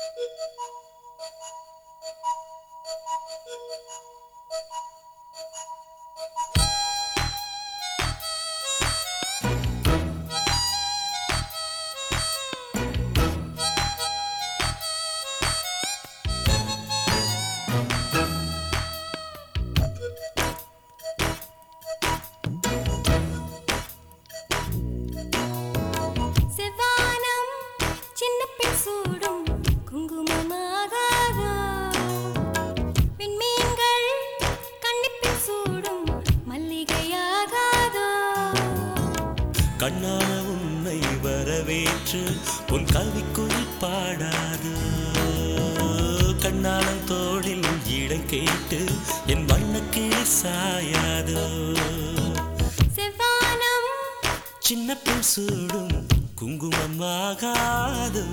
கண்ணான உன்னை வரவேற்று உன் கவிக்குயில் பாடாது கண்ணாளம் தோளில் இடம் கேட்டு என் வண்ணக்கிளி சாயாது செவ்வானம் சின்ன பெண் சூடும் குங்குமம் ஆகாது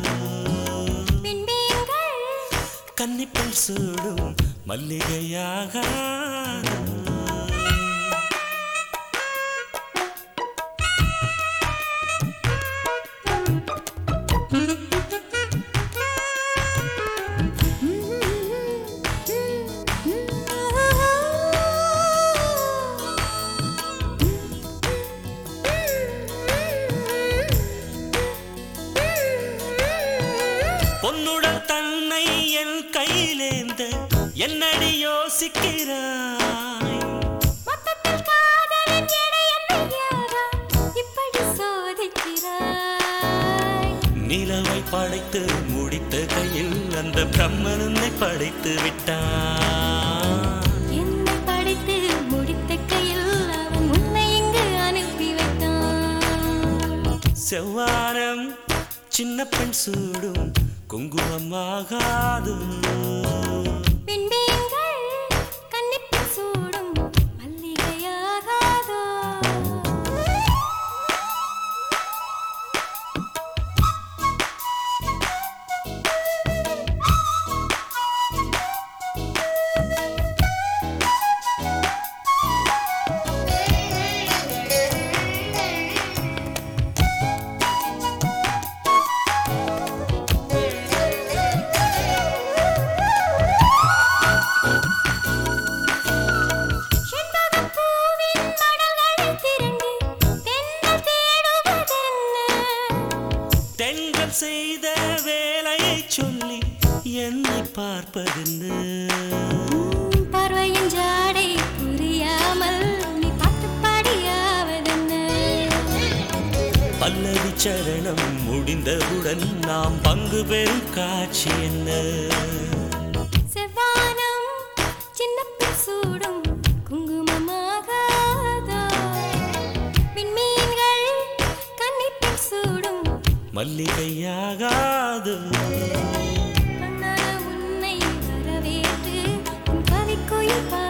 கன்னிப்பெண் சூடும் மல்லிகையாகாது பொன்னுடன் தன்னை என் கையிலேந்த என்னடி யோசிக்கிறாய் மொத்தத்தில் காதலின் எடை என்னையாரா இப்படி சோதிக்கிறாய் நிலவை படைத்து முடித்த கையில் அந்த பிரம்மன் உன்னை படைத்து விட்டான் என்னை படைத்து முடித்த கையில் அவன் உன்னை இங்கு அனுப்பி வைத்தான் செவ்வானம் சின்ன பெண் சூடும் குங்குமம் ஆகாது கன்னிப்பெண் சூடும் மல்லிகையாகாதோ தென்றல் செய்த வேலையை சொல்லி என்னை பார்ப்பதென்று பார்வையின் ஜாடை புரியாமல் நீ பார்த்து பாடியாவதென்ன பல்லவி சரணம் முடிந்தவுடன் நாம் பங்கு பெறும் காட்சி என்ன செவ்வானம் சின்ன பெண் சூடும் குங்குமமாகாதோ விண்மீன்கள் கன்னிப்பெண் சூடும் மல்லிகையாகாது கண்ணான உன்னை வரவேற்று உன் கவிக்குயில்